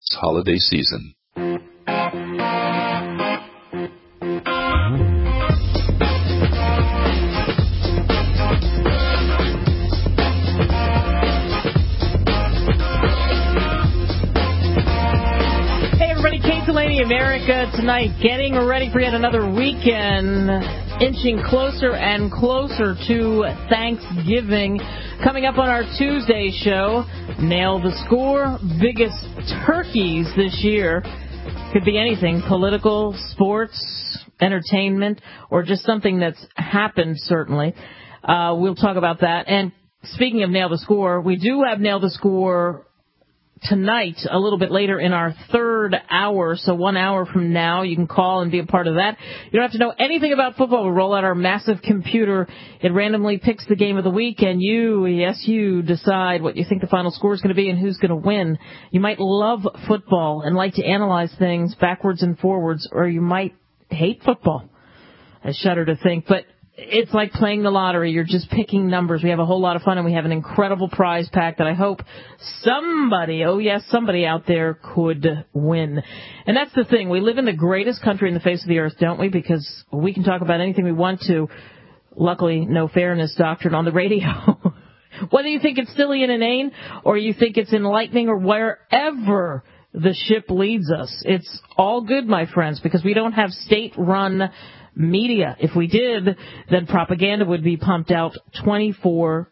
holiday season. America tonight, getting ready for yet another weekend, inching closer and closer to Thanksgiving. Coming up on our Tuesday show, Nail the Score, biggest turkeys this year. Could be anything, political, sports, entertainment, or just something that's happened, certainly. We'll talk about that. And speaking of Nail the Score, we do have Nail the Score tonight, a little bit later in our third hour, so 1 hour from now, you can call and be a part of that. You don't have to know anything about football. We roll out our massive computer. It randomly picks the game of the week, and you decide what you think the final score is going to be and who's going to win. You might love football and like to analyze things backwards and forwards, or you might hate football. I shudder to think, but it's like playing the lottery. You're just picking numbers. We have a whole lot of fun, and we have an incredible prize pack that I hope somebody out there could win. And that's the thing. We live in the greatest country in the face of the earth, don't we? Because we can talk about anything we want to. Luckily, no fairness doctrine on the radio. Whether you think it's silly and inane, or you think it's enlightening, or wherever the ship leads us, it's all good, my friends, because we don't have state-run media. If we did, then propaganda would be pumped out 24/7.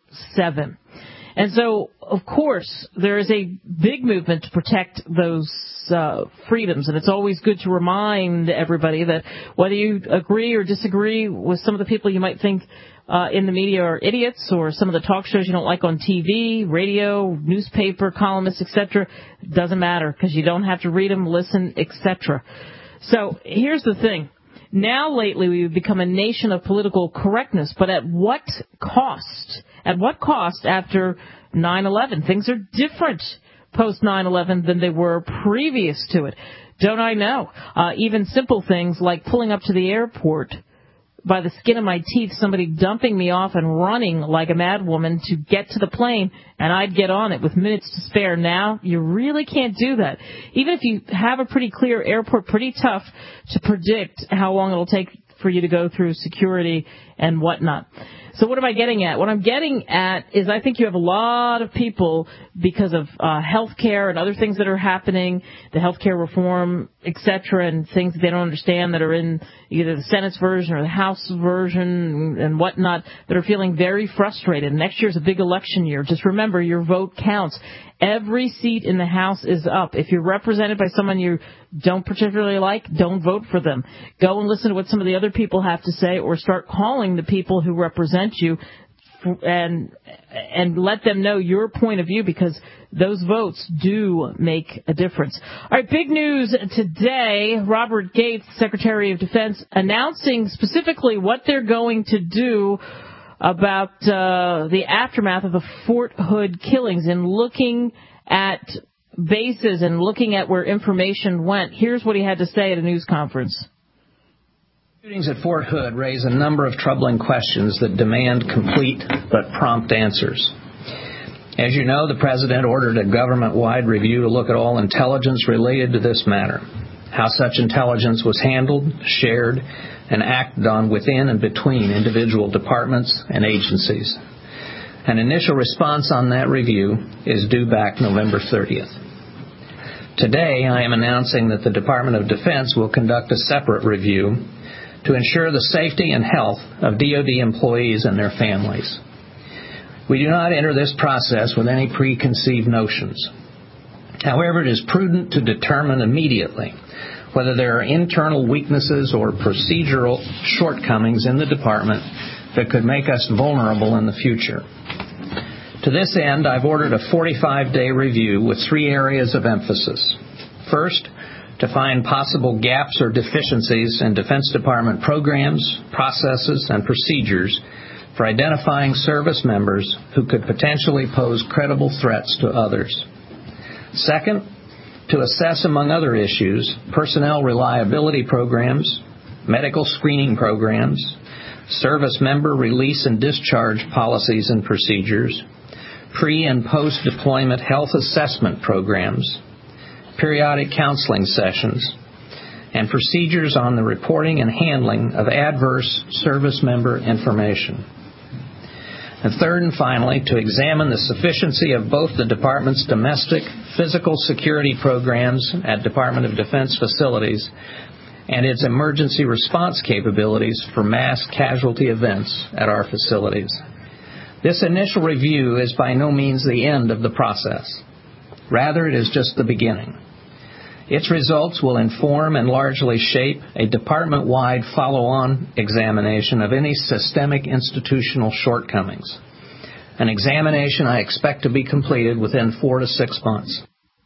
And so, of course, there is a big movement to protect those freedoms, and it's always good to remind everybody that whether you agree or disagree with some of the people you might think in the media are idiots, or some of the talk shows you don't like on TV, radio, newspaper, columnists, etc., doesn't matter, because you don't have to read them, listen, etc. So here's the thing. Now, lately, we've become a nation of political correctness, but at what cost? At what cost after 9/11? Things are different post 9/11 than they were previous to it. Don't I know? Even simple things like pulling up to the airport by the skin of my teeth, somebody dumping me off and running like a mad woman to get to the plane, and I'd get on it with minutes to spare. Now, you really can't do that. Even if you have a pretty clear airport, pretty tough to predict how long it'll take for you to go through security and whatnot. So what am I getting at? What I'm getting at is I think you have a lot of people, because of health care and other things that are happening, the health care reform, etc., and things that they don't understand that are in either the Senate's version or the House version and whatnot, that are feeling very frustrated. Next year's a big election year. Just remember, your vote counts. Every seat in the House is up. If you're represented by someone you don't particularly like, don't vote for them. Go and listen to what some of the other people have to say, or start calling the people who represent you and let them know your point of view, because those votes do make a difference. All right, big news today. Robert Gates, Secretary of Defense, announcing specifically what they're going to do about the aftermath of the Fort Hood killings, and looking at bases and looking at where information went. Here's what he had to say at a news conference. Shootings at Fort Hood raise a number of troubling questions that demand complete but prompt answers. As you know, the President ordered a government-wide review to look at all intelligence related to this matter, how such intelligence was handled, shared, and acted on within and between individual departments and agencies. An initial response on that review is due back November 30th. Today, I am announcing that the Department of Defense will conduct a separate review to ensure the safety and health of DoD employees and their families. We do not enter this process with any preconceived notions. However, it is prudent to determine immediately whether there are internal weaknesses or procedural shortcomings in the department that could make us vulnerable in the future. To this end, I've ordered a 45-day review with 3 areas of emphasis. First, to find possible gaps or deficiencies in Defense Department programs, processes, and procedures for identifying service members who could potentially pose credible threats to others. Second, to assess, among other issues, personnel reliability programs, medical screening programs, service member release and discharge policies and procedures, pre- and post-deployment health assessment programs, periodic counseling sessions, and procedures on the reporting and handling of adverse service member information. And third and finally, to examine the sufficiency of both the Department's domestic physical security programs at Department of Defense facilities and its emergency response capabilities for mass casualty events at our facilities. This initial review is by no means the end of the process. Rather, it is just the beginning. Its results will inform and largely shape a department-wide follow-on examination of any systemic institutional shortcomings. An examination I expect to be completed within 4 to 6 months.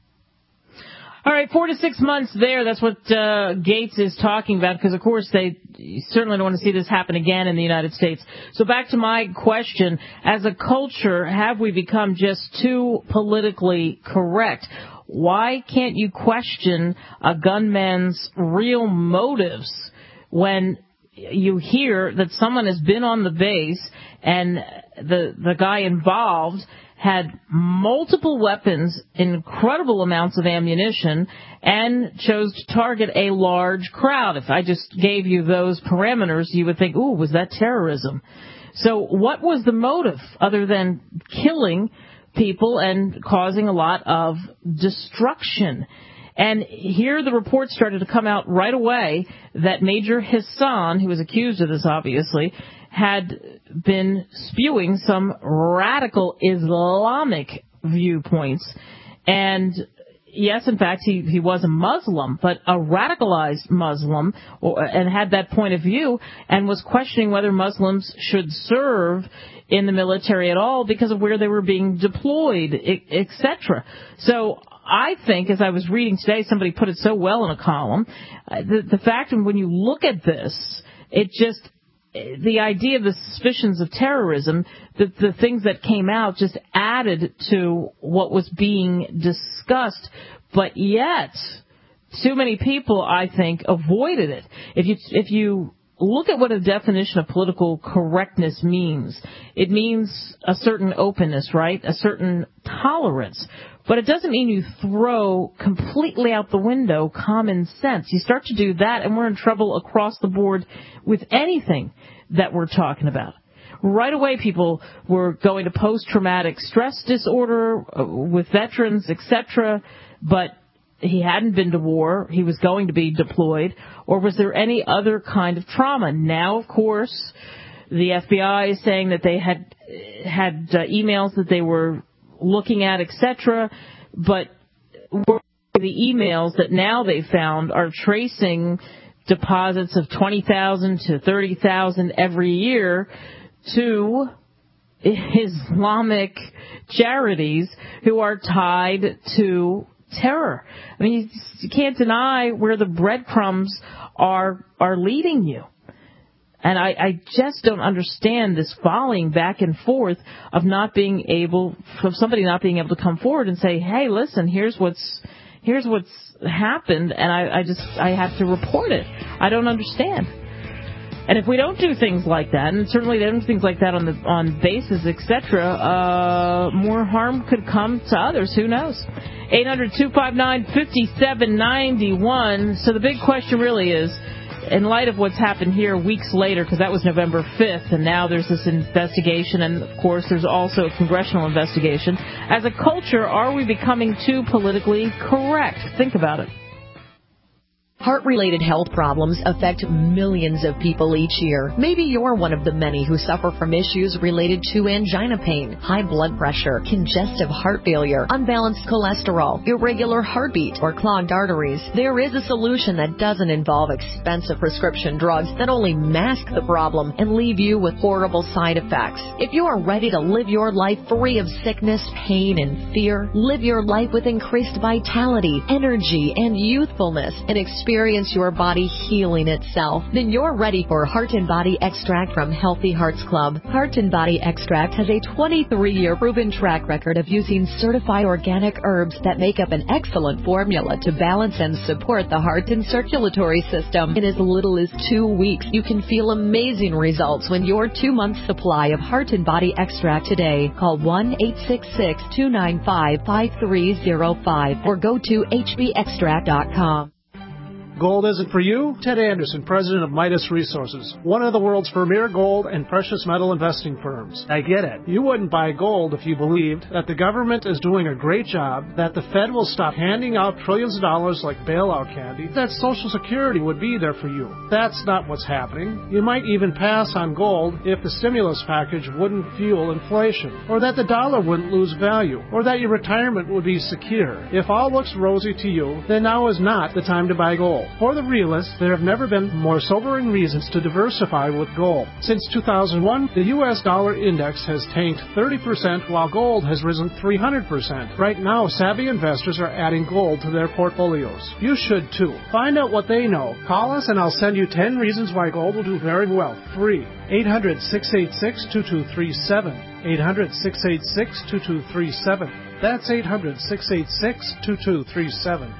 All right, 4 to 6 months there. That's what Gates is talking about, because, of course, they certainly don't want to see this happen again in the United States. So back to my question. As a culture, have we become just too politically correct? Why can't you question a gunman's real motives when you hear that someone has been on the base and the guy involved had multiple weapons, incredible amounts of ammunition, and chose to target a large crowd? If I just gave you those parameters, you would think, ooh, was that terrorism? So what was the motive other than killing people and causing a lot of destruction? And here the reports started to come out right away that Major Hassan, who was accused of this obviously, had been spewing some radical Islamic viewpoints. And yes, in fact, he was a Muslim, but a radicalized Muslim, and had that point of view, and was questioning whether Muslims should serve in the military at all because of where they were being deployed, etc. So I think, as I was reading today, somebody put it so well in a column, the fact that when you look at this, the idea of the suspicions of terrorism, the things that came out just added to what was being discussed. But yet, too many people, I think, avoided it. If you look at what a definition of political correctness means, it means a certain openness, right? A certain tolerance. But it doesn't mean you throw completely out the window common sense. You start to do that, and we're in trouble across the board with anything that we're talking about. Right away, people were going to post-traumatic stress disorder with veterans, etc., but he hadn't been to war, he was going to be deployed, or was there any other kind of trauma? Now, of course, the FBI is saying that they had emails that they were looking at, etc., but the emails that now they found are tracing deposits of $20,000 to $30,000 every year to Islamic charities who are tied to terror. I mean, you can't deny where the breadcrumbs are leading you. And I just don't understand this volleying back and forth of somebody not being able to come forward and say, hey, listen, here's what's happened, and I have to report it. I don't understand. And if we don't do things like that, and certainly they don't do things like that on bases, etc., more harm could come to others. Who knows? 800-259-5791. So the big question really is, in light of what's happened here weeks later, because that was November 5th, and now there's this investigation, and of course there's also a congressional investigation. As a culture, are we becoming too politically correct? Think about it. Heart-related health problems affect millions of people each year. Maybe you're one of the many who suffer from issues related to angina pain, high blood pressure, congestive heart failure, unbalanced cholesterol, irregular heartbeat, or clogged arteries. There is a solution that doesn't involve expensive prescription drugs that only mask the problem and leave you with horrible side effects. If you are ready to live your life free of sickness, pain, and fear, live your life with increased vitality, energy, and youthfulness, and experience experience your body healing itself, then you're ready for Heart and Body Extract from Healthy Hearts Club. Heart and Body Extract has a 23-year proven track record of using certified organic herbs that make up an excellent formula to balance and support the heart and circulatory system. In as little as 2 weeks, you can feel amazing results when your 2-month supply of Heart and Body Extract today. Call 1-866-295-5305 or go to hbextract.com. Gold isn't for you? Ted Anderson, president of Midas Resources, one of the world's premier gold and precious metal investing firms. I get it. You wouldn't buy gold if you believed that the government is doing a great job, that the Fed will stop handing out trillions of dollars like bailout candy, that Social Security would be there for you. That's not what's happening. You might even pass on gold if the stimulus package wouldn't fuel inflation, or that the dollar wouldn't lose value, or that your retirement would be secure. If all looks rosy to you, then now is not the time to buy gold. For the realists, there have never been more sobering reasons to diversify with gold. Since 2001, the U.S. dollar index has tanked 30% while gold has risen 300%. Right now, savvy investors are adding gold to their portfolios. You should too. Find out what they know. Call us and I'll send you 10 reasons why gold will do very well. Free. 800-686-2237. 800-686-2237. That's 800-686-2237.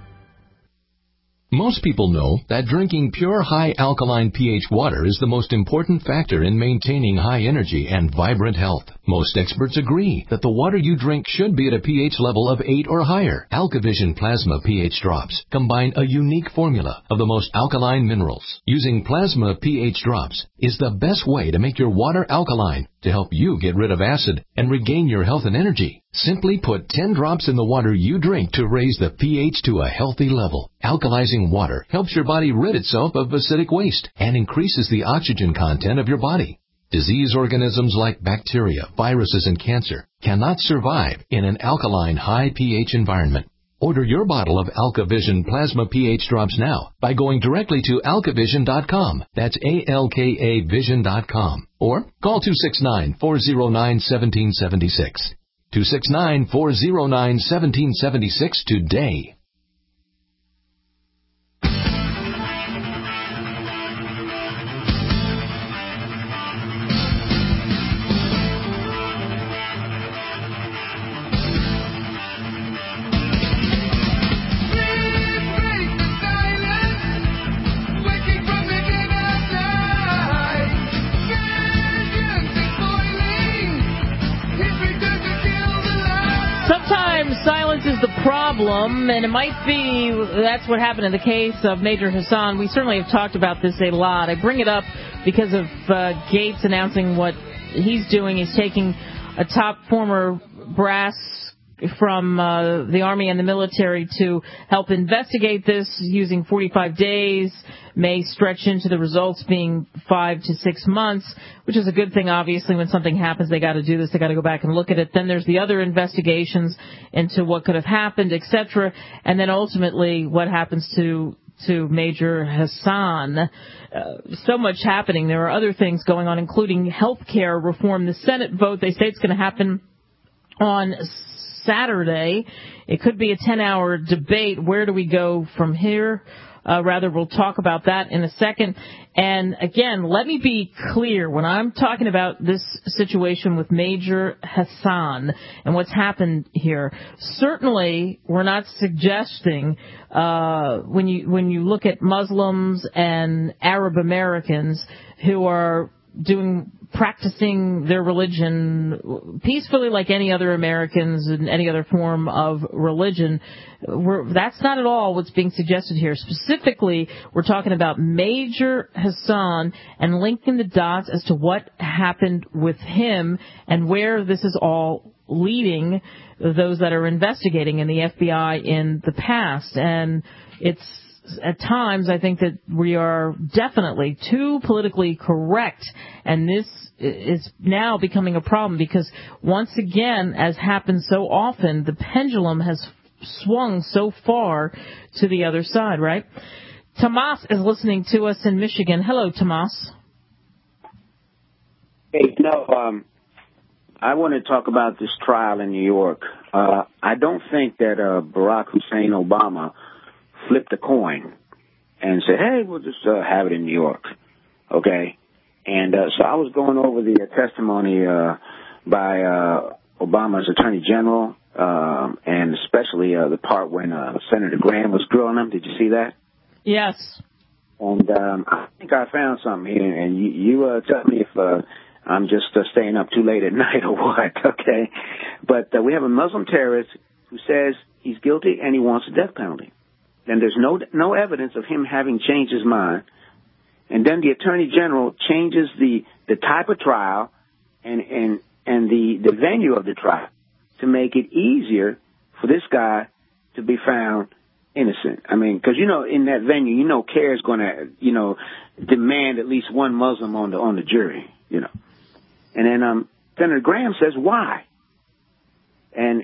Most people know that drinking pure high alkaline pH water is the most important factor in maintaining high energy and vibrant health. Most experts agree that the water you drink should be at a pH level of 8 or higher. AlkaVision Plasma pH drops combine a unique formula of the most alkaline minerals. Using plasma pH drops is the best way to make your water alkaline to help you get rid of acid and regain your health and energy. Simply put 10 drops in the water you drink to raise the pH to a healthy level. Alkalizing water helps your body rid itself of acidic waste and increases the oxygen content of your body. Disease organisms like bacteria, viruses, and cancer cannot survive in an alkaline high pH environment. Order your bottle of AlkaVision Plasma pH drops now by going directly to alkavision.com. That's ALKAvision.com. Or call 269-409-1776. 269-409-1776 today. Silence is the problem, and it might be that's what happened in the case of Major Hassan. We certainly have talked about this a lot. I bring it up because of Gates announcing what he's doing. He's taking a top former brass from the Army and the military to help investigate this using 45 days, may stretch into the results being 5 to 6 months, which is a good thing, obviously. When something happens, they got to do this. They got to go back and look at it. Then there's the other investigations into what could have happened, etc. And then ultimately what happens to Major Hassan. So much happening. There are other things going on, including health care reform. The Senate vote, they say it's going to happen on Saturday. It could be a 10-hour debate. Where do we go from here? We'll talk about that in a second. And again, let me be clear. When I'm talking about this situation with Major Hassan and what's happened here, certainly we're not suggesting when you look at Muslims and Arab Americans who are practicing their religion peacefully like any other Americans in any other form of religion. That's not at all what's being suggested here. Specifically, we're talking about Major Hassan and linking the dots as to what happened with him and where this is all leading those that are investigating in the FBI in the past. And it's at times, I think that we are definitely too politically correct, and this is now becoming a problem because, once again, as happens so often, the pendulum has swung so far to the other side, right? Tomas is listening to us in Michigan. Hello, Tomas. Hey, I want to talk about this trial in New York. I don't think that Barack Hussein Obama flipped a coin. and said, hey, we'll just have it in New York, okay? And so I was going over the testimony by Obama's Attorney General, and especially the part when Senator Graham was grilling him. Did you see that? Yes. And I think I found something here, and you tell me if I'm just staying up too late at night or what, okay? But we have a Muslim terrorist who says he's guilty and he wants the death penalty. And there's no evidence of him having changed his mind. And then the Attorney General changes the type of trial and the venue of the trial to make it easier for this guy to be found innocent. I mean, because, in that venue, CAIR is going to, demand at least one Muslim on the jury, And then Senator Graham says, why? And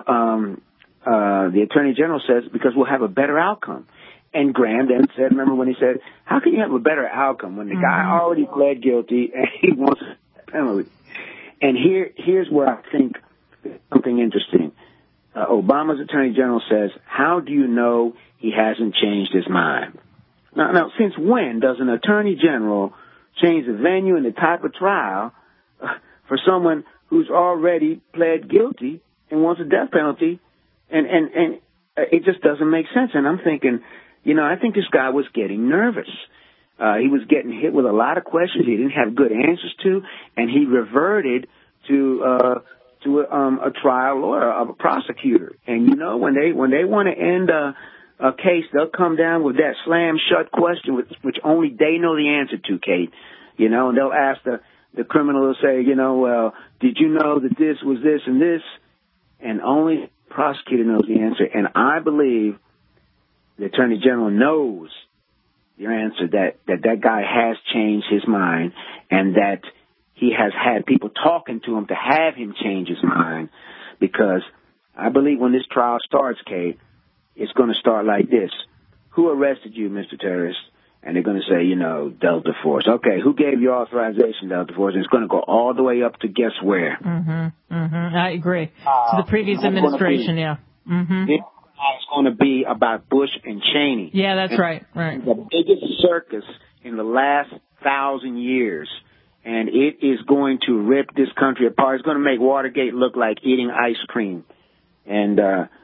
the Attorney General says, because we'll have a better outcome. And Graham then said, remember when he said, how can you have a better outcome when the guy already pled guilty and he wants a penalty? And here's where I think something interesting. Obama's Attorney General says, how do you know he hasn't changed his mind? Now, since when does an Attorney General change the venue and the type of trial for someone who's already pled guilty and wants a death penalty? And it just doesn't make sense. And I'm thinking, I think this guy was getting nervous. He was getting hit with a lot of questions he didn't have good answers to, and he reverted to a trial lawyer, a prosecutor. And when they want to end a case, they'll come down with that slam shut question, which only they know the answer to, Kate. And they'll ask the criminal to say, well, did you know that this was this and this? And only the prosecutor knows the answer. And I believe the Attorney General knows your answer, that guy has changed his mind and that he has had people talking to him to have him change his mind, because I believe when this trial starts, Kate, it's going to start like this. Who arrested you, Mr. Terrorist? And they're going to say, Delta Force. Okay, who gave you authorization, Delta Force? And it's going to go all the way up to guess where? I agree. To the previous administration, yeah. It's going to be about Bush and Cheney. Yeah, that's right. The biggest circus in the last 1,000 years. And it is going to rip this country apart. It's going to make Watergate look like eating ice cream. And,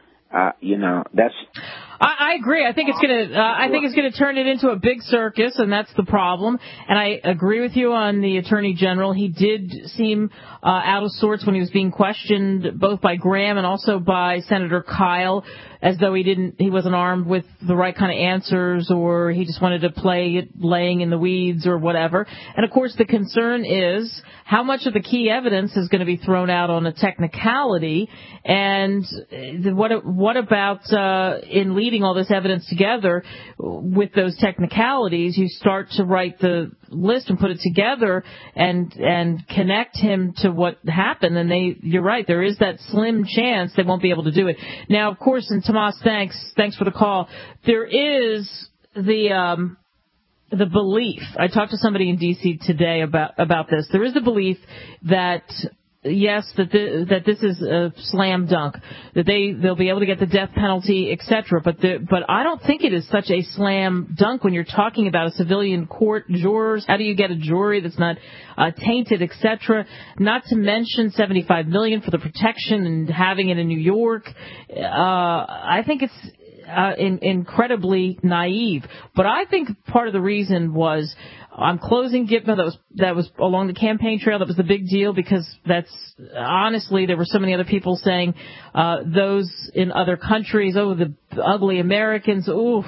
that's... I agree. I think it's going to turn it into a big circus, and that's the problem. And I agree with you on the Attorney General. He did seem out of sorts when he was being questioned, both by Graham and also by Senator Kyle, as though he wasn't armed with the right kind of answers, or he just wanted to play it laying in the weeds or whatever. And of course, the concern is how much of the key evidence is going to be thrown out on a technicality, and what about in leading all this evidence together with those technicalities? You start to write the list and put it together and connect him to what happened, and you're right, there is that slim chance they won't be able to do it. Now, of course, and Tomas, thanks for the call. There is the belief. I talked to somebody in D.C. today about this. There is the belief that yes, that this is a slam dunk, that they'll be able to get the death penalty, etc. But I don't think it is such a slam dunk when you're talking about a civilian court, jurors. How do you get a jury that's not tainted, etc.? Not to mention $75 million for the protection and having it in New York. I think it's incredibly naive. But I think part of the reason was I'm closing Gitmo. That was along the campaign trail. That was the big deal, because that's honestly, there were so many other people saying those in other countries, the ugly Americans,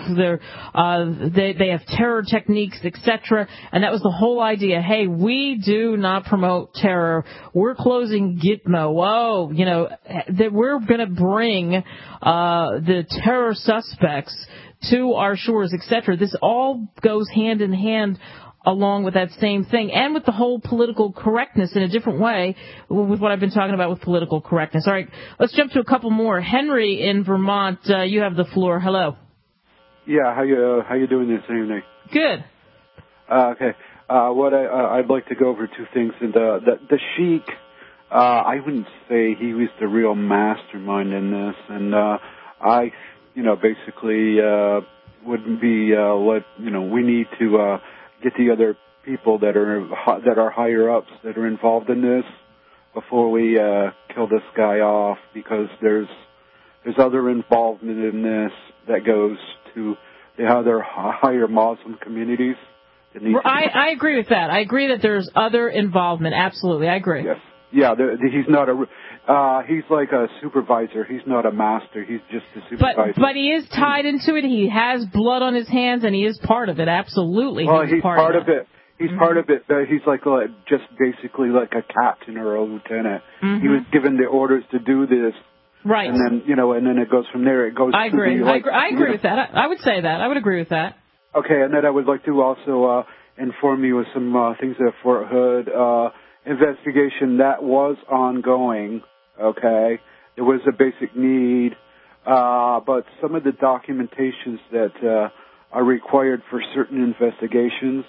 they have terror techniques, etc. And that was the whole idea. Hey, we do not promote terror. We're closing Gitmo. That we're going to bring the terror suspects to our shores, etc. This all goes hand in hand along with that same thing, and with the whole political correctness in a different way, with what I've been talking about with political correctness. All right, let's jump to a couple more. Henry in Vermont, you have the floor. Hello. Yeah, how you doing this evening? Good. Okay. I'd like to go over two things. And the Sheik, I wouldn't say he was the real mastermind in this, and basically would be we need to get the other people that are higher ups that are involved in this before we kill this guy off, because there's other involvement in this that goes to the other higher Muslim communities. I agree with that. I agree that there's other involvement. Absolutely, I agree. Yes. Yeah, he's not he's like a supervisor. He's not a master. He's just a supervisor. But he is tied into it. He has blood on his hands, and he is part of it. Absolutely, he's part of it. He's part of it. He's just basically like a captain or a lieutenant. Mm-hmm. He was given the orders to do this. Right. And then, and then it goes from there. It goes. I agree. I agree with that. I would say that. I would agree with that. Okay, and then I would like to also inform you of some things at Fort Hood. Investigation that was ongoing. Okay, there was a basic need, but some of the documentations that are required for certain investigations,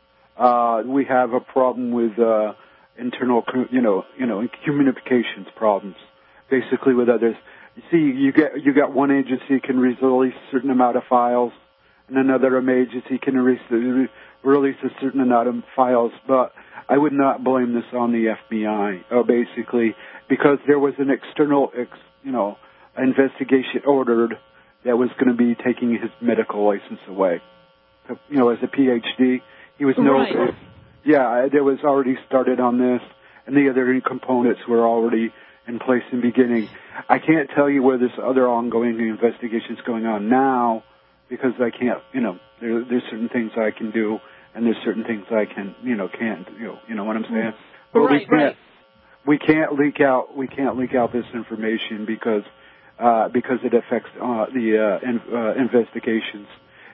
we have a problem with internal, communications problems. Basically, with others, you see, you got one agency can release a certain amount of files, and another agency can release a certain amount of files, but I would not blame this on the FBI, basically, because there was an external, investigation ordered that was going to be taking his medical license away. As a PhD, he was right. There was already started on this, and the other components were already in place in the beginning. I can't tell you where this other ongoing investigation is going on now, because I can't, there's certain things I can do, and there's certain things I can't, you know what I'm saying? But right. We can't leak out this information because it affects the investigations.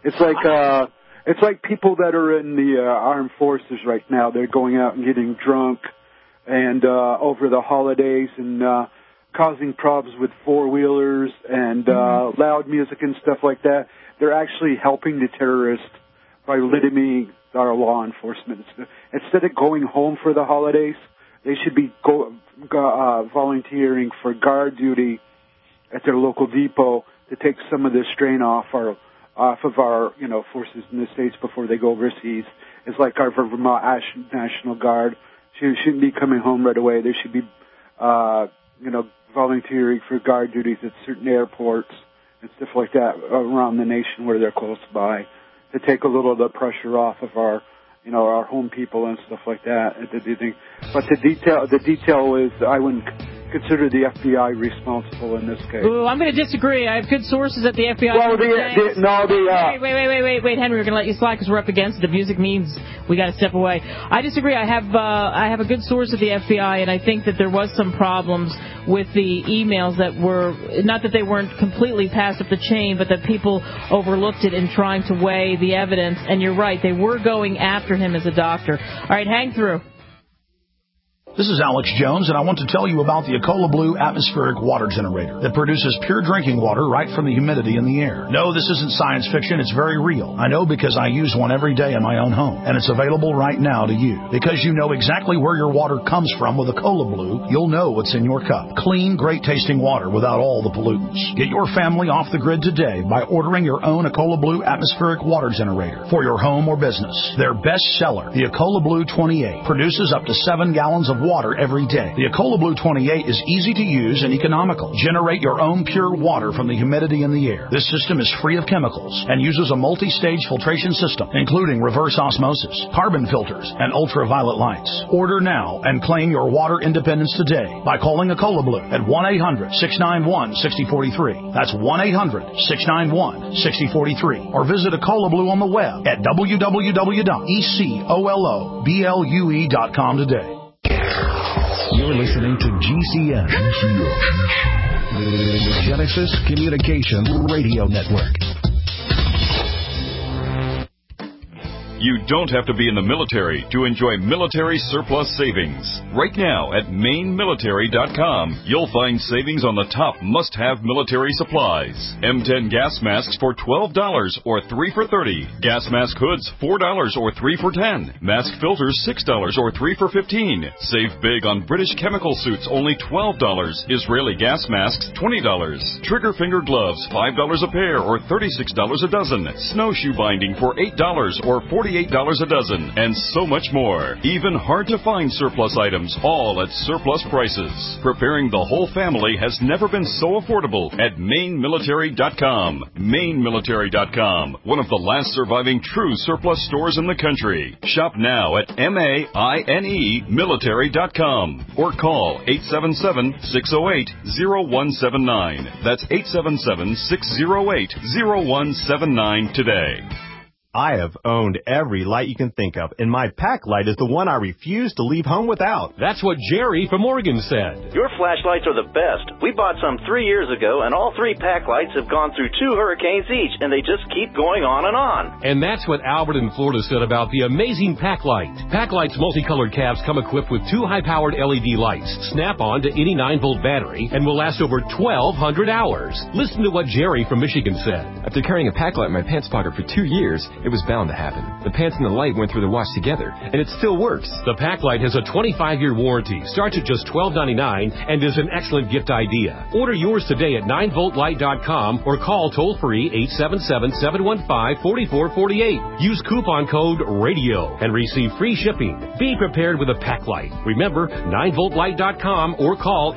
It's like people that are in the armed forces right now. They're going out and getting drunk and over the holidays and causing problems with four-wheelers and loud music and stuff like that. They're actually helping the terrorists by limiting our law enforcement. Instead of going home for the holidays, they should be volunteering for guard duty at their local depot to take some of the strain off of our forces in the States before they go overseas. It's like our Vermont National Guard. Shouldn't be coming home right away. They should be, volunteering for guard duties at certain airports and stuff like that around the nation where they're close by, to take a little of the pressure off of our, our home people and stuff like that. But the detail is, I wouldn't consider the FBI responsible in this case. Ooh, I'm going to disagree. I have good sources at the FBI. Well, Wait, Henry, we're going to let you slide because we're up against it. The music means we got to step away. I disagree. I have a good source at the FBI, and I think that there was some problems with the emails that were, not that they weren't completely passed up the chain, but that people overlooked it in trying to weigh the evidence. And you're right, they were going after him as a doctor. All right, hang through. This is Alex Jones, and I want to tell you about the Ecola Blue atmospheric water generator that produces pure drinking water right from the humidity in the air. No, this isn't science fiction. It's very real. I know because I use one every day in my own home, and it's available right now to you. Because you know exactly where your water comes from with Ecola Blue, you'll know what's in your cup. Clean, great-tasting water without all the pollutants. Get your family off the grid today by ordering your own Ecola Blue atmospheric water generator for your home or business. Their best seller, the Ecola Blue 28, produces up to 7 gallons of water every day. The Ecola Blue 28 is easy to use and economical. Generate your own pure water from the humidity in the air. This system is free of chemicals and uses a multi-stage filtration system, including reverse osmosis, carbon filters, and ultraviolet lights. Order now and claim your water independence today by calling Ecola Blue at 1-800-691-6043. That's 1-800-691-6043. Or visit Ecola Blue on the web at www.ecoloblu.com today. You're listening to GCN, the Genesis Communication Radio Network. You don't have to be in the military to enjoy military surplus savings. Right now at MaineMilitary.com, you'll find savings on the top must-have military supplies. M10 gas masks for $12 or 3 for $30. Gas mask hoods $4 or 3 for $10. Mask filters $6 or 3 for $15. Save big on British chemical suits, only $12. Israeli gas masks $20. Trigger finger gloves $5 a pair or $36 a dozen. Snowshoe binding for $8 or $48 a dozen, and so much more. Even hard-to-find surplus items, all at surplus prices. Preparing the whole family has never been so affordable at MaineMilitary.com. MaineMilitary.com, one of the last surviving true surplus stores in the country. Shop now at MAINE Military.com or call 877-608-0179. That's 877-608-0179 today. I have owned every light you can think of, and my pack light is the one I refuse to leave home without. That's what Jerry from Oregon said. Your flashlights are the best. We bought some 3 years ago, and all 3 pack lights have gone through 2 hurricanes each, and they just keep going on and on. And that's what Albert in Florida said about the amazing pack light. Pack light's multicolored caps come equipped with 2 high-powered LED lights, snap on to any 9-volt battery, and will last over 1,200 hours. Listen to what Jerry from Michigan said. After carrying a pack light in my pants pocket for 2 years, it was bound to happen. The pants and the light went through the wash together, and it still works. The pack light has a 25-year warranty, starts at just $12.99, and is an excellent gift idea. Order yours today at 9voltlight.com or call toll-free 877-715-4448. Use coupon code RADIO and receive free shipping. Be prepared with a pack light. Remember, 9voltlight.com or call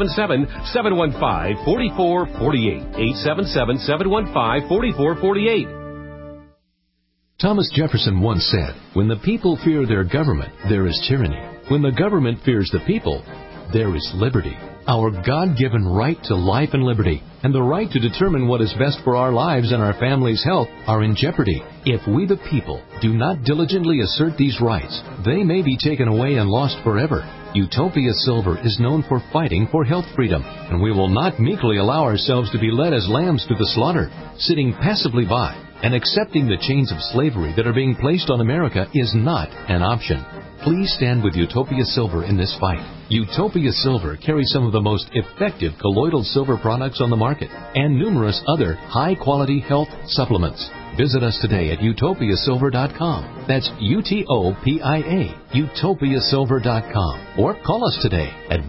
877-715-4448. 877-715-4448. Thomas Jefferson once said, "When the people fear their government, there is tyranny. When the government fears the people, there is liberty." Our God-given right to life and liberty and the right to determine what is best for our lives and our family's health are in jeopardy. If we the people do not diligently assert these rights, they may be taken away and lost forever. Utopia Silver is known for fighting for health freedom, and we will not meekly allow ourselves to be led as lambs to the slaughter, sitting passively by. And accepting the chains of slavery that are being placed on America is not an option. Please stand with Utopia Silver in this fight. Utopia Silver carries some of the most effective colloidal silver products on the market and numerous other high-quality health supplements. Visit us today at utopiasilver.com. That's UTOPIA, utopiasilver.com. Or call us today at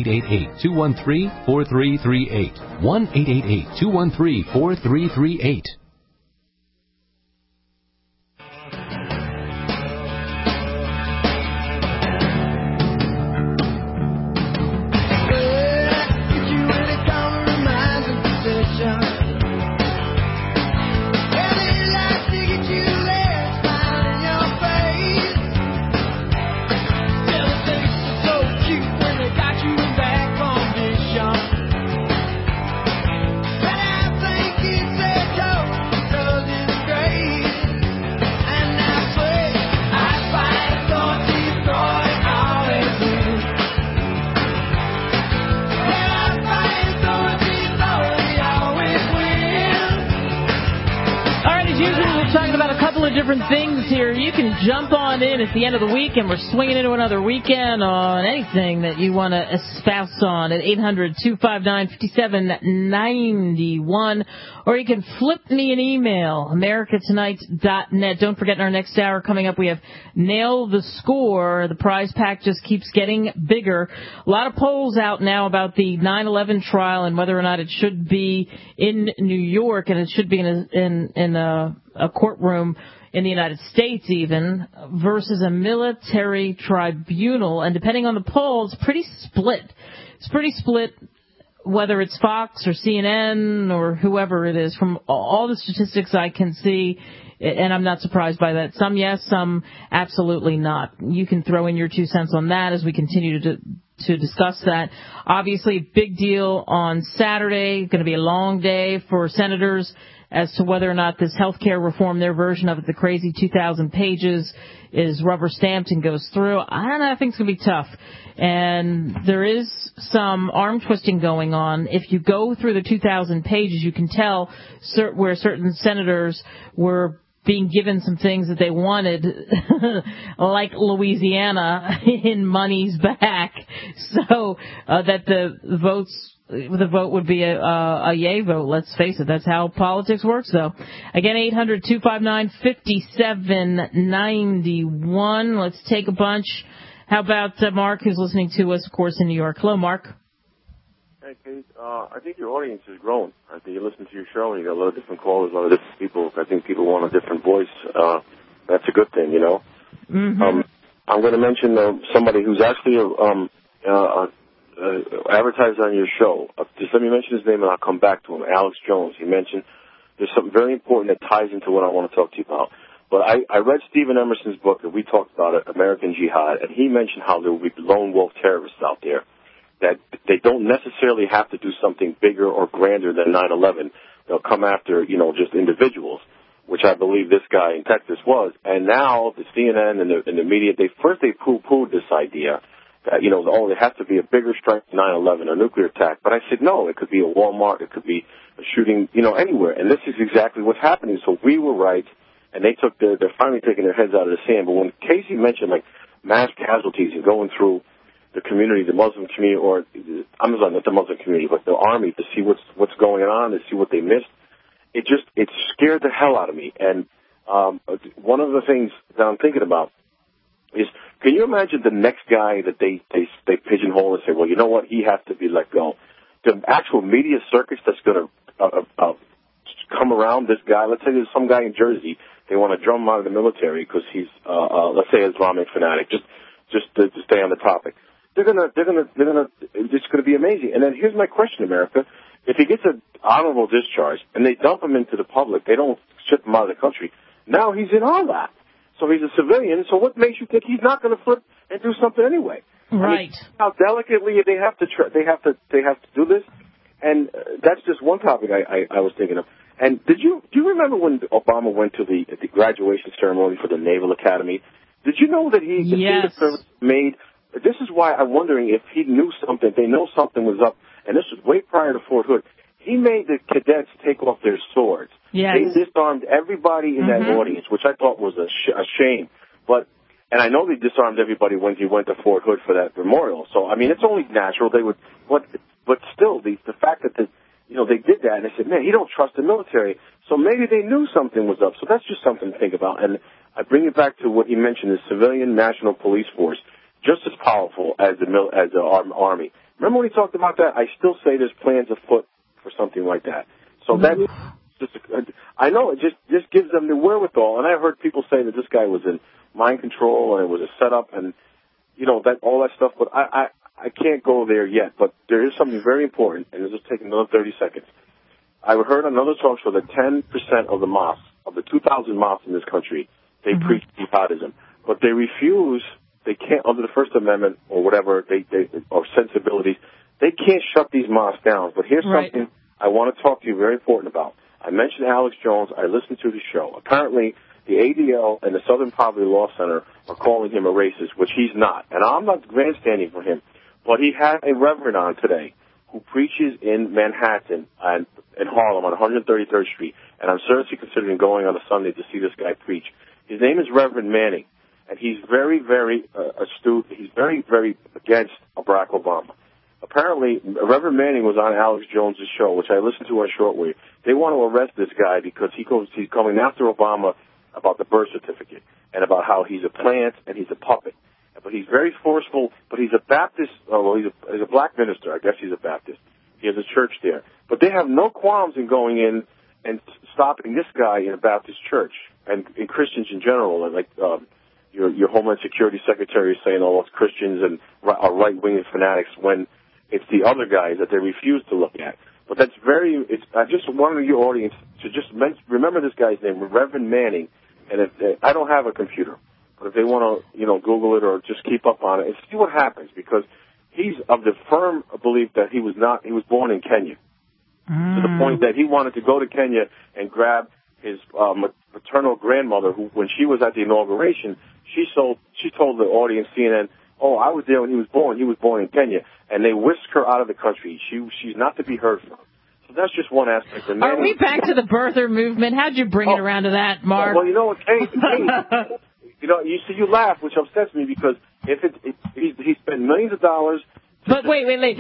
1-888-213-4338. 1-888-213-4338. Different things here. You can jump on in at the end of the week, and we're swinging into another weekend on anything that you want to espouse on at 800-259-5791, or you can flip me an email, americatonight.net. Don't forget, in our next hour coming up, we have Nail the Score. The prize pack just keeps getting bigger. A lot of polls out now about the 9/11 trial and whether or not it should be in New York, and it should be in a courtroom in the United States even, versus a military tribunal. And depending on the poll, it's pretty split. It's pretty split whether it's Fox or CNN or whoever it is. From all the statistics I can see, and I'm not surprised by that. Some yes, some absolutely not. You can throw in your 2 cents on that as we continue to discuss that. Obviously, big deal on Saturday. Going to be a long day for senators as to whether or not this health care reform, their version of it, the crazy 2,000 pages, is rubber stamped and goes through. I don't know. I think it's going to be tough. And there is some arm twisting going on. If you go through the 2,000 pages, you can tell where certain senators were being given some things that they wanted, like Louisiana, in monies back, so that the vote would be a yay vote. Let's face it, that's how politics works, though. Again, 800-259-5791. Let's take a bunch. How about Mark, who's listening to us, of course, in New York? Hello, Mark. Hey, Kate. I think your audience is growing. I think you listen to your show and you got a lot of different callers, a lot of different people. I think people want a different voice. That's a good thing, you know. Mm-hmm. I'm going to mention somebody who's actually advertised on your show. Just let me mention his name and I'll come back to him. Alex Jones. He mentioned there's something very important that ties into what I want to talk to you about. But I read Stephen Emerson's book, and we talked about it, American Jihad, and he mentioned how there will be lone wolf terrorists out there, that they don't necessarily have to do something bigger or grander than 9/11. They'll come after, just individuals, which I believe this guy in Texas was. And now the CNN and the media, they poo-pooed this idea that, there has to be a bigger strike than 9/11, a nuclear attack. But I said, no, it could be a Walmart, it could be a shooting, anywhere. And this is exactly what's happening. So we were right, and they're finally taking their heads out of the sand. But when Casey mentioned, like, mass casualties and going through the community, the Muslim community, or I'm not the Muslim community, but the army, to see what's going on, to see what they missed, it scared the hell out of me. And one of the things that I'm thinking about is, can you imagine the next guy that they pigeonhole and say, well, you know what, he has to be let go? The actual media circus that's going to come around this guy. Let's say there's some guy in Jersey, they want to drum him out of the military because he's, let's say, an Islamic fanatic. Just to stay on the topic. It's gonna be amazing. And then here's my question, America. If he gets an honorable discharge and they dump him into the public, they don't ship him out of the country. Now he's in our lap. So he's a civilian. So what makes you think he's not going to flip and do something anyway? Right. I mean, how delicately they have to do this. And that's just one topic I was thinking of. And do you remember when Obama went to the graduation ceremony for the Naval Academy? Did you know that the Secret Service made? This is why I'm wondering if he knew something. They know something was up, and this was way prior to Fort Hood. He made the cadets take off their swords. Yes. They disarmed everybody in that audience, which I thought was a shame. And I know they disarmed everybody when he went to Fort Hood for that memorial. So I mean, it's only natural they would. But still, the fact that they did that, and they said, man, he don't trust the military. So maybe they knew something was up. So that's just something to think about. And I bring it back to what he mentioned: the civilian national police force, just as powerful as the army. Remember when he talked about that? I still say there's plans afoot for something like that. So that's just, I know it just gives them the wherewithal. And I've heard people say that this guy was in mind control and it was a setup and, that all that stuff. But I can't go there yet. But there is something very important, and it'll just take another 30 seconds. I heard on another talk show that 10% of the mosques, of the 2,000 mosques in this country, they preach jihadism. But they refuse. They can't, under the First Amendment or whatever, or sensibilities, they can't shut these mosques down. But here's something I want to talk to you very important about. I mentioned Alex Jones. I listened to his show. Apparently, the ADL and the Southern Poverty Law Center are calling him a racist, which he's not. And I'm not grandstanding for him. But he had a reverend on today who preaches in Manhattan and in Harlem on 133rd Street. And I'm seriously considering going on a Sunday to see this guy preach. His name is Reverend Manning. And he's very, very astute. He's very, very against Barack Obama. Apparently, Reverend Manning was on Alex Jones' show, which I listened to on shortwave. They want to arrest this guy because he's coming after Obama about the birth certificate and about how he's a plant and he's a puppet. But he's very forceful. But he's a Baptist. He's a black minister. I guess he's a Baptist. He has a church there. But they have no qualms in going in and stopping this guy in a Baptist church and in Christians in general, and like. Your Homeland Security Secretary is saying, oh, it's Christians and are right-wing fanatics when it's the other guys that they refuse to look at. But that's I just wanted your audience to just remember this guy's name, Reverend Manning. And I don't have a computer, but if they want to, Google it or just keep up on it and see what happens, because he's of the firm belief that he was born in Kenya. To the point that he wanted to go to Kenya and grab his maternal grandmother, who, when she was at the inauguration, she told the audience, CNN, oh, I was there when he was born. He was born in Kenya. And they whisked her out of the country. She's not to be heard from. So that's just one aspect. And are we back to the birther movement? How'd you bring it around to that, Mark? Well, you know what, Kate, you know, you laugh, which upsets me because he spent millions of dollars. But wait. Wait.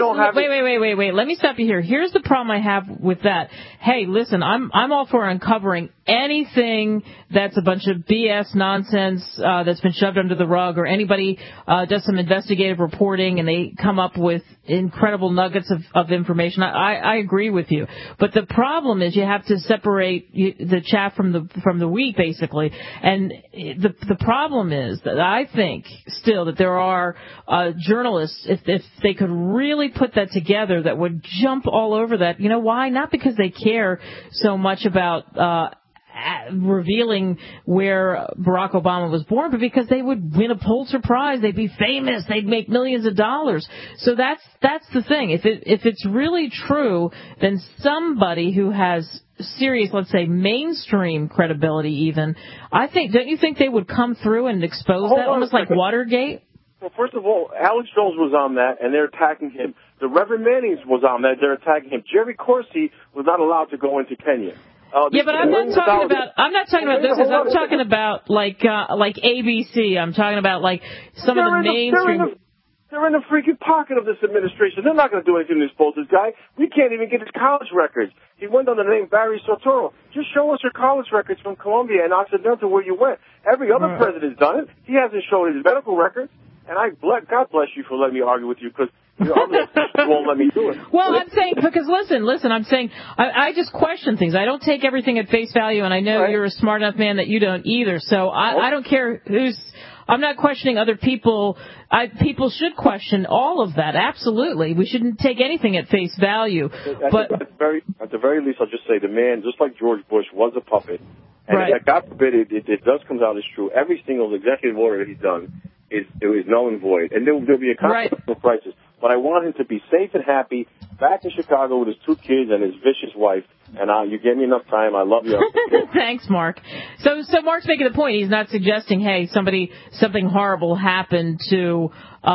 Let me stop you here. Here's the problem I have with that. Hey, listen, I'm all for uncovering anything that's a bunch of BS nonsense that's been shoved under the rug, or anybody does some investigative reporting and they come up with incredible nuggets of information. I agree with you. But the problem is you have to separate the chaff from the wheat, basically. And the problem is that I think still that there are journalists, if they could really put that together, that would jump all over that. You know why? Not because they care so much about revealing where Barack Obama was born, but because they would win a Pulitzer Prize, they'd be famous, they'd make millions of dollars. So that's the thing. If it's really true, then somebody who has serious, let's say, mainstream credibility even, don't you think they would come through and expose that, almost like Watergate? Well, first of all, Alex Jones was on that, and they're attacking him. The Reverend Mannings was on that, they're attacking him. Jerry Corsi was not allowed to go into Kenya. But I'm not talking about those guys. I'm talking about like ABC. I'm talking about like some of the mainstream. They're in the freaking pocket of this administration. They're not going to do anything to expose this guy. We can't even get his college records. He went under the name Barry Soetoro. Just show us your college records from Columbia and Occidental where you went. Every other president's done it. He hasn't shown his medical records. And God bless you for letting me argue with you, because others won't let me do it. Well, I'm saying, because listen, I'm saying I just question things. I don't take everything at face value, and I know you're a smart enough man that you don't either. So I don't care I'm not questioning other people. People should question all of that. Absolutely. We shouldn't take anything at face value. But at the very least, I'll just say the man, just like George Bush, was a puppet. And if, God forbid, it does come out as true, every single executive order that he's done is null and void. And there'll be a consequential crisis. But I want him to be safe and happy back in Chicago with his 2 kids and his vicious wife. And you gave me enough time. I love you. Thanks, Mark. So Mark's making the point. He's not suggesting, hey, something horrible happened to,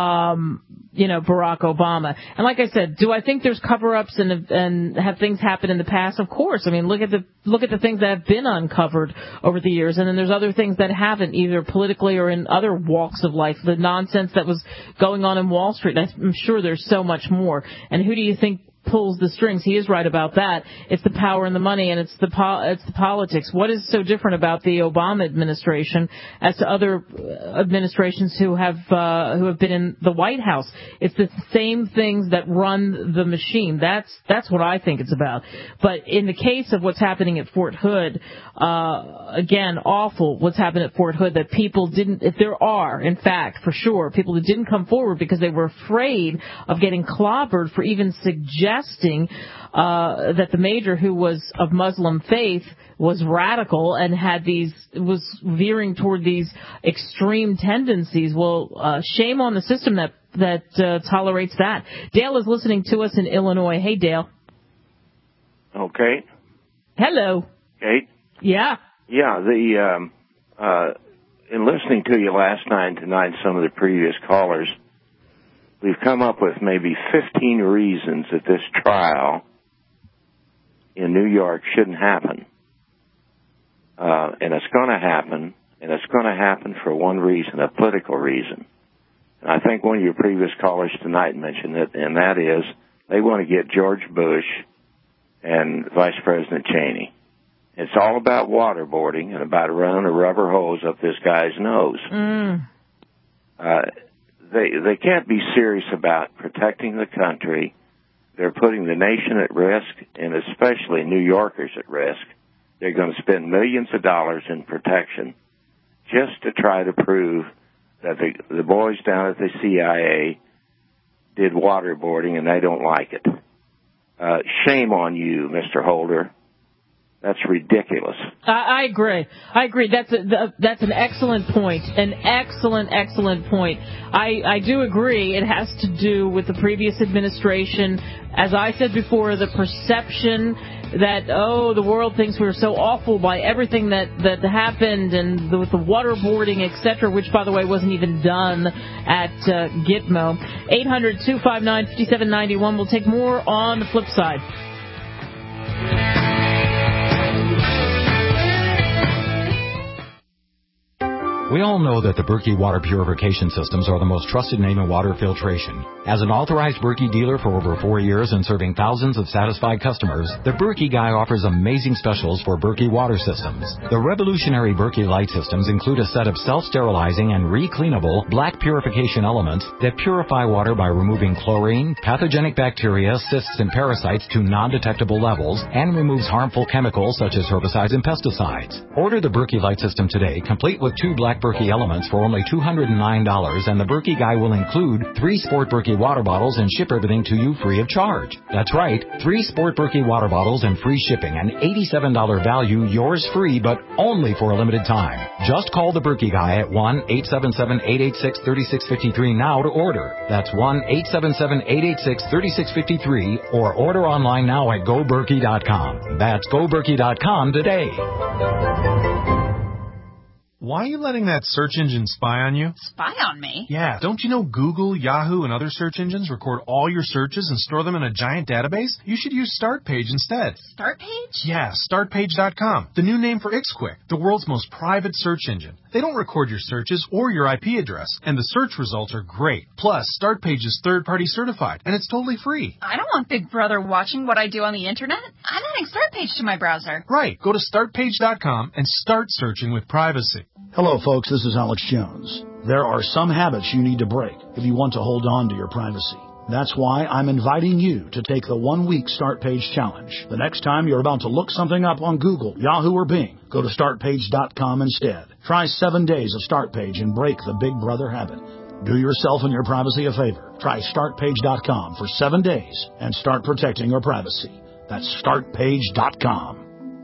Barack Obama. And like I said, do I think there's cover-ups and have things happen in the past? Of course. I mean, look at the things that have been uncovered over the years, and then there's other things that haven't, either politically or in other walks of life. The nonsense that was going on in Wall Street. I'm sure there's so much more. And who do you think pulls the strings? He is right about that. It's the power and the money, and it's the politics. What is so different about the Obama administration as to other administrations who have been in the White House? It's the same things that run the machine. That's what I think it's about. But in the case of what's happening at Fort Hood, again, awful what's happened at Fort Hood, that people didn't, if there are, in fact, for sure, people who didn't come forward because they were afraid of getting clobbered for even suggesting that the major, who was of Muslim faith, was radical and was veering toward these extreme tendencies. Well, shame on the system that tolerates that. Dale is listening to us in Illinois. Hey, Dale. Okay. Hello. Kate? Yeah. Yeah, in listening to you last night and tonight, some of the previous callers, we've come up with maybe 15 reasons that this trial in New York shouldn't happen. And it's going to happen, and it's going to happen for one reason, a political reason. And I think one of your previous callers tonight mentioned it, and that is they want to get George Bush and Vice President Cheney. It's all about waterboarding and about running a rubber hose up this guy's nose. They can't be serious about protecting the country. They're putting the nation at risk, and especially New Yorkers at risk. They're going to spend millions of dollars in protection just to try to prove that the boys down at the CIA did waterboarding and they don't like it. Shame on you, Mr. Holder. That's ridiculous. I agree. That's an excellent point. An excellent point. I do agree. It has to do with the previous administration. As I said before, the perception that, the world thinks we're so awful by everything that happened, and with the waterboarding, etc., which, by the way, wasn't even done at Gitmo. 800-259-5791. We'll take more on the flip side. We all know that the Berkey water purification systems are the most trusted name in water filtration. As an authorized Berkey dealer for over 4 years and serving thousands of satisfied customers, the Berkey guy offers amazing specials for Berkey water systems. The revolutionary Berkey light systems include a set of self-sterilizing and re-cleanable black purification elements that purify water by removing chlorine, pathogenic bacteria, cysts, and parasites to non-detectable levels, and removes harmful chemicals such as herbicides and pesticides. Order the Berkey light system today, complete with 2 black Berkey elements for only $209, and the Berkey guy will include 3 Sport Berkey water bottles and ship everything to you free of charge. That's right, 3 Sport Berkey water bottles and free shipping, an $87 value, yours free, but only for a limited time. Just call the Berkey guy at 1-877-886-3653 now to order. That's 1-877-886-3653, or order online now at GoBerkey.com. That's GoBerkey.com today. Why are you letting that search engine spy on you? Spy on me? Yeah, don't you know Google, Yahoo, and other search engines record all your searches and store them in a giant database? You should use StartPage instead. StartPage? Yeah, StartPage.com, the new name for Ixquick, the world's most private search engine. They don't record your searches or your IP address, and the search results are great. Plus, StartPage is third-party certified, and it's totally free. I don't want Big Brother watching what I do on the internet. I'm adding StartPage to my browser. Right, go to StartPage.com and start searching with privacy. Hello, folks. This is Alex Jones. There are some habits you need to break if you want to hold on to your privacy. That's why I'm inviting you to take the 1-week StartPage challenge. The next time you're about to look something up on Google, Yahoo, or Bing, go to StartPage.com instead. Try 7 days of StartPage and break the Big Brother habit. Do yourself and your privacy a favor. Try StartPage.com for 7 days and start protecting your privacy. That's StartPage.com.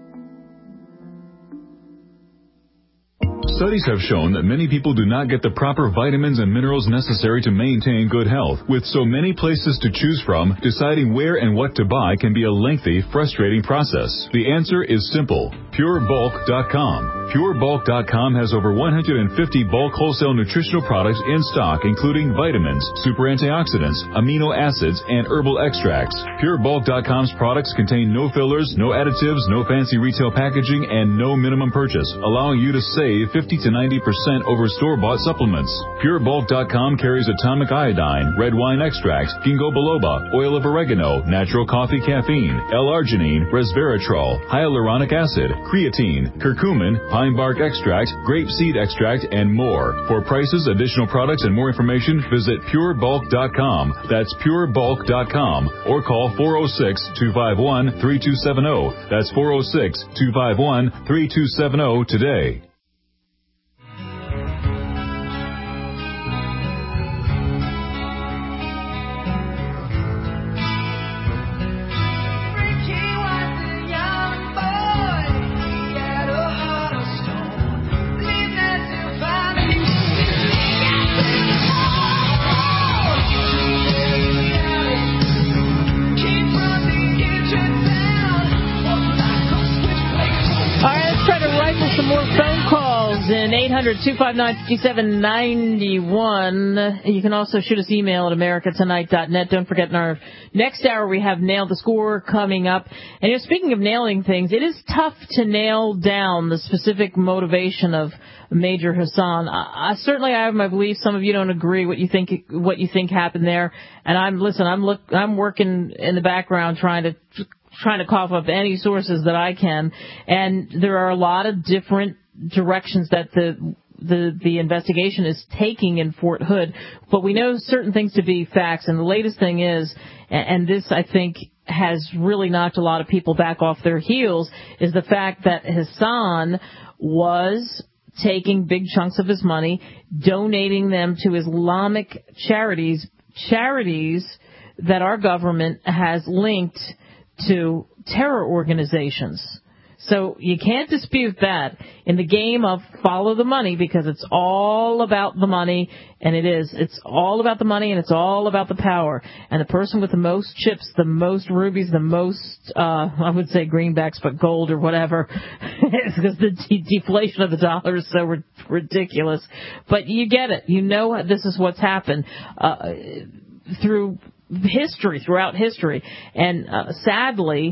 Studies have shown that many people do not get the proper vitamins and minerals necessary to maintain good health. With so many places to choose from, deciding where and what to buy can be a lengthy, frustrating process. The answer is simple. PureBulk.com. PureBulk.com has over 150 bulk wholesale nutritional products in stock, including vitamins, super antioxidants, amino acids, and herbal extracts. PureBulk.com's products contain no fillers, no additives, no fancy retail packaging, and no minimum purchase, allowing you to save 50 to 90% over store-bought supplements. PureBulk.com carries atomic iodine, red wine extracts, ginkgo biloba, oil of oregano, natural coffee caffeine, L-arginine, resveratrol, hyaluronic acid, creatine, curcumin, pine bark extract, grape seed extract, and more. For prices, additional products, and more information, visit PureBulk.com. That's PureBulk.com, or call 406-251-3270. That's 406-251-3270 today. Some more phone calls in 800-259-5791. You can also shoot us email at americatonight.net. Don't forget, in our next hour, we have Nail the Score coming up. And speaking of nailing things, it is tough to nail down the specific motivation of Major Hassan. I certainly have my beliefs. Some of you don't agree what you think happened there. And I'm working in the background trying to cough up any sources that I can, and there are a lot of different directions that the investigation is taking in Fort Hood, but we know certain things to be facts, and the latest thing is, and this I think has really knocked a lot of people back off their heels, is the fact that Hassan was taking big chunks of his money, donating them to Islamic charities that our government has linked to terror organizations. So you can't dispute that in the game of follow the money, because it's all about the money, and it is. It's all about the money, and it's all about the power. And the person with the most chips, the most rubies, the most, I would say greenbacks, but gold or whatever, because the deflation of the dollar is so ridiculous. But you get it. You know this is what's happened throughout history. And sadly,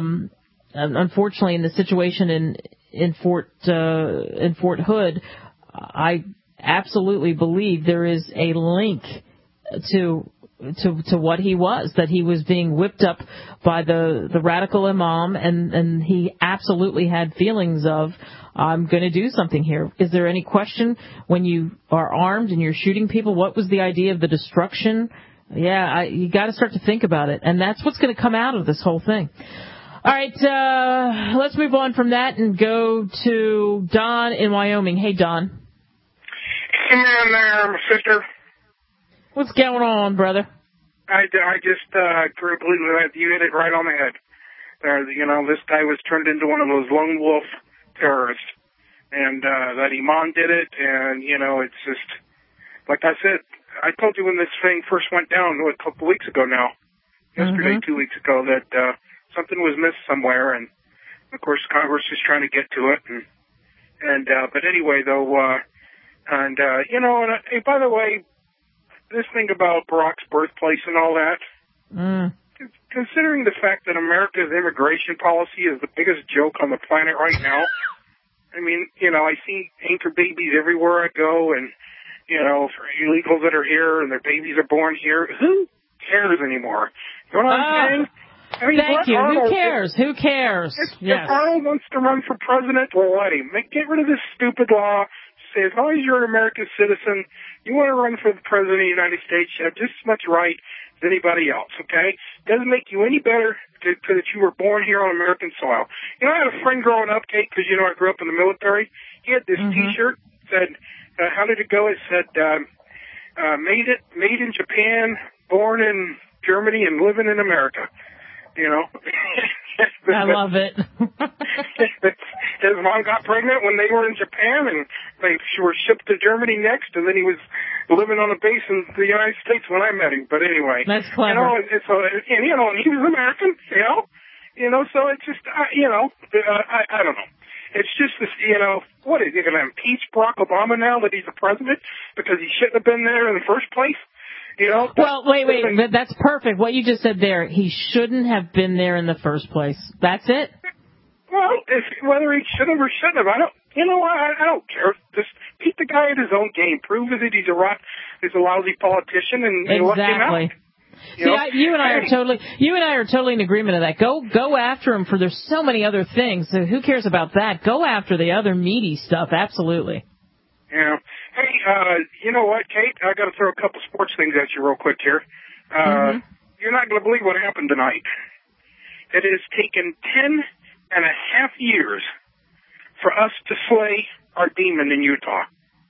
unfortunately, in the situation in Fort Hood, I absolutely believe there is a link to what he was, that he was being whipped up by the radical imam, and he absolutely had feelings of, I'm going to do something here. Is there any question when you are armed and you're shooting people, what was the idea of the destruction? Yeah, you got to start to think about it, and that's what's going to come out of this whole thing. All right, let's move on from that and go to Don in Wyoming. Hey, Don. Hey, man, there, my sister. What's going on, brother? I just completely, you hit it right on the head. This guy was turned into one of those lone wolf terrorists, and that Imam did it, and, it's just, like I said, I told you when this thing first went down a couple of weeks ago now, yesterday, 2 weeks ago, that something was missed somewhere, and, of course, Congress is trying to get to it, but anyway, though, and by the way, this thing about Barack's birthplace and all that, considering the fact that America's immigration policy is the biggest joke on the planet right now, I mean, I see anchor babies everywhere I go, and, for illegals that are here and their babies are born here, who cares anymore? You know what I'm saying? I mean, thank you. Arnold, who cares? If Arnold wants to run for president, well, let him. Get rid of this stupid law. Say, as long as you're an American citizen, you want to run for the president of the United States, you have just as much right as anybody else, okay? Doesn't make you any better that you were born here on American soil. I had a friend growing up, Kate, because, I grew up in the military. He had this T-shirt that said, how did it go? It said, made in Japan, born in Germany, and living in America. I love it. His mom got pregnant when they were in Japan, and they were shipped to Germany next, and then he was living on a base in the United States when I met him. But anyway, that's clever. And he was American, so it's just, I don't know. It's just this, what is he going to impeach Barack Obama now that he's the president because he shouldn't have been there in the first place? Well, wait, that's perfect. What you just said there, he shouldn't have been there in the first place. That's it? Well, whether he should have or shouldn't have, I don't care. Just keep the guy at his own game. Prove that he's a lousy politician and let him out. You and I are totally in agreement of that. Go after him for there's so many other things. So who cares about that? Go after the other meaty stuff. Absolutely. Yeah. Hey, you know what, Kate? I got to throw a couple sports things at you real quick here. You're not going to believe what happened tonight. It has taken 10.5 years for us to slay our demon in Utah.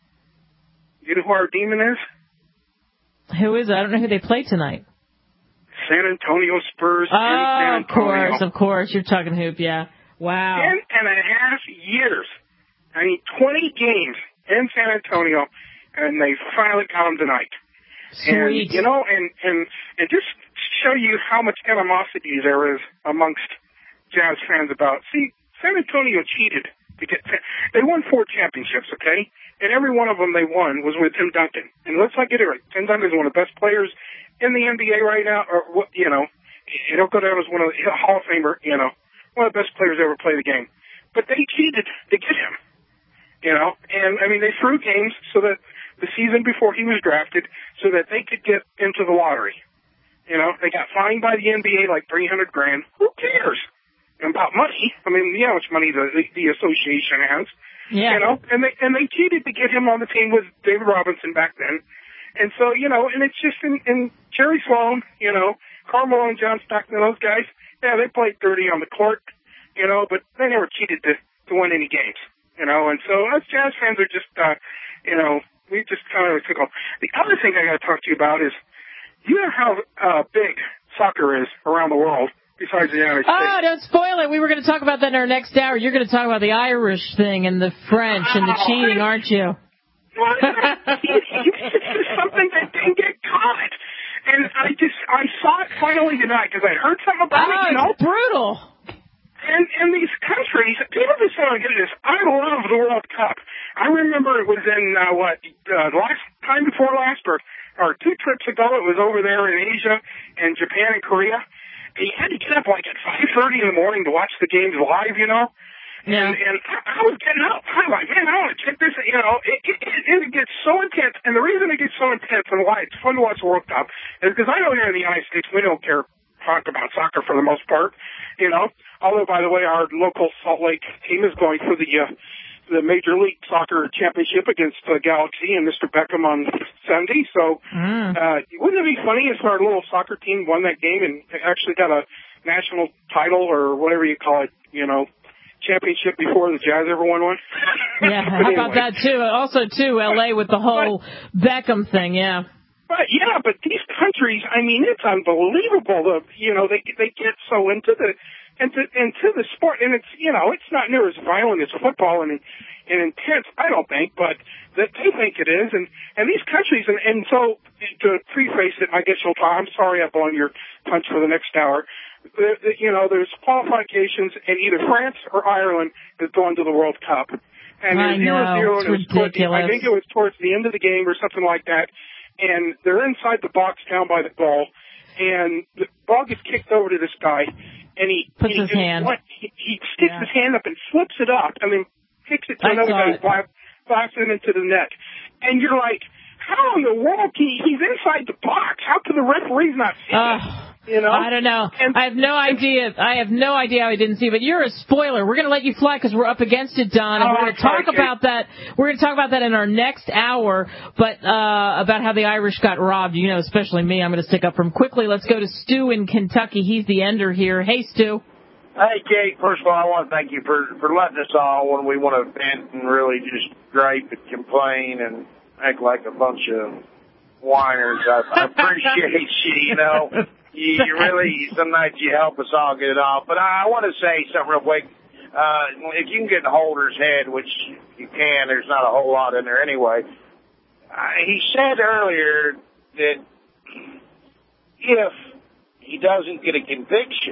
You know who our demon is? Who is it? I don't know who they play tonight. San Antonio Spurs in San Antonio. Of course. You're talking hoop, yeah. Wow. 10.5 years. I mean, 20 games in San Antonio, and they finally got them tonight. Sweet. And, and just show you how much animosity there is amongst Jazz fans about. See, San Antonio cheated to get. They won 4 championships, okay? And every one of them they won was with Tim Duncan. And let's not get it right. Tim Duncan is one of the best players in the NBA right now, or he'll go down as one of the Hall of Famer, one of the best players ever play the game. But they cheated to get him. And I mean, they threw games so that the season before he was drafted so that they could get into the lottery. They got fined by the NBA like $300,000. Who cares about money? I mean, how much money the association has. Yeah. And they cheated to get him on the team with David Robinson back then. And so, and it's just in Jerry Sloan, Karl Malone, John Stockton, those guys, yeah, they played 30 on the court, but they never cheated to win any games. And so us Jazz fans are just, we just kind of tickle. The other thing I got to talk to you about is, you know how big soccer is around the world besides the United States? Oh, don't spoil it. We were going to talk about that in our next hour. You're going to talk about the Irish thing and the French and the cheating, aren't you? Well, it's something that didn't get caught. And I saw it finally tonight because I heard something about it, It's brutal. And these countries, people just want to get this. I love the World Cup. I remember it was in, last time before last, or 2 trips ago, it was over there in Asia and Japan and Korea. And you had to get up like at 5:30 in the morning to watch the games live, Yeah. And I was getting up. I'm like, man, I want to this, it gets so intense, and the reason it gets so intense and why it's fun to watch the World Cup is because I know here in the United States we don't care about soccer for the most part, Although, by the way, our local Salt Lake team is going for the Major League Soccer Championship against the Galaxy and Mr. Beckham on Sunday. So, wouldn't it be funny if our little soccer team won that game and actually got a national title or whatever you call it, championship before the Jazz ever won one? Yeah, how about that too? Also, too, L.A. with the whole Beckham thing, yeah. But these countries, I mean, it's unbelievable. They get so into the sport, and it's not near as violent as football and intense, I don't think, but that they think it is. And these countries, and so to preface it, I guess I'm sorry I've blown your punch for the next hour. There's qualifications, and either France or Ireland is going to the World Cup. And I know, it's ridiculous. I think it was towards the end of the game or something like that. And they're inside the box down by the goal, and the ball gets kicked over to this guy, and he puts his hand. He sticks his hand up and flips it up, and then kicks it to another guy, blasts it into the net. And you're like, how in the world he's inside the box? How can the referees not see it? I don't know. I have no idea. I have no idea how he didn't see it. But you're a spoiler. We're going to let you fly because we're up against it, Don. And we're going to talk about that. We're going to talk about that in our next hour. But about how the Irish got robbed. Especially me. I'm going to stick up for him quickly. Let's go to Stu in Kentucky. He's the ender here. Hey, Stu. Hey, Kate. First of all, I want to thank you for letting us all when we want to vent and really just gripe and complain and act like a bunch of whiners. I appreciate you. You really, sometimes you help us all get it off. But I want to say something real quick. If you can get in Holder's head, which you can, there's not a whole lot in there anyway. He said earlier that if he doesn't get a conviction,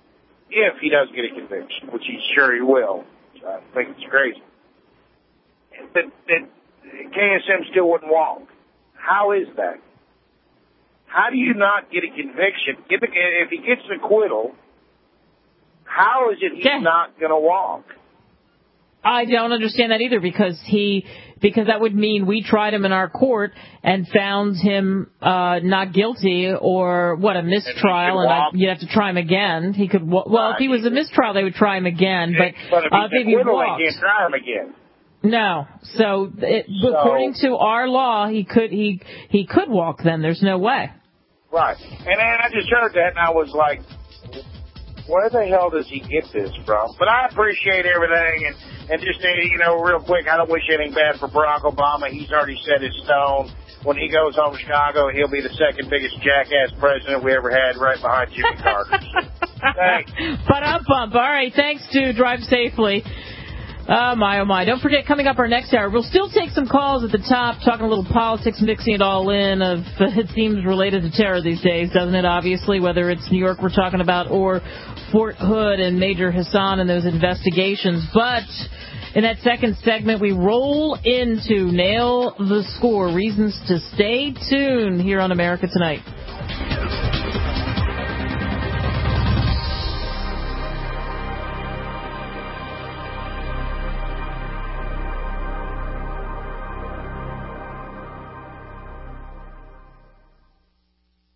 which he's sure he will, I think it's crazy, that KSM still wouldn't walk. How is that? How do you not get a conviction? If he gets an acquittal, how is it he's not going to walk? I don't understand that either because that would mean we tried him in our court and found him not guilty or a mistrial, and you'd have to try him again. He could if he was a mistrial, they would try him again. But if he walked, they can't try him again. No. So according to our law, he could walk. Then there's no way. Right. And then I just heard that, and I was like, where the hell does he get this from? But I appreciate everything, and just, real quick, I don't wish anything bad for Barack Obama. He's already set his stone. When he goes home to Chicago, he'll be the second biggest jackass president we ever had, right behind Jimmy Carter. Thanks. All right, thanks, Stu. Drive safely. Oh, my. Don't forget, coming up our next hour, we'll still take some calls at the top, talking a little politics, mixing it all in. It seems related to terror these days, doesn't it, obviously, whether it's New York we're talking about or Fort Hood and Major Hassan and those investigations. But in that second segment, we roll into Nail the Score, reasons to stay tuned here on America Tonight.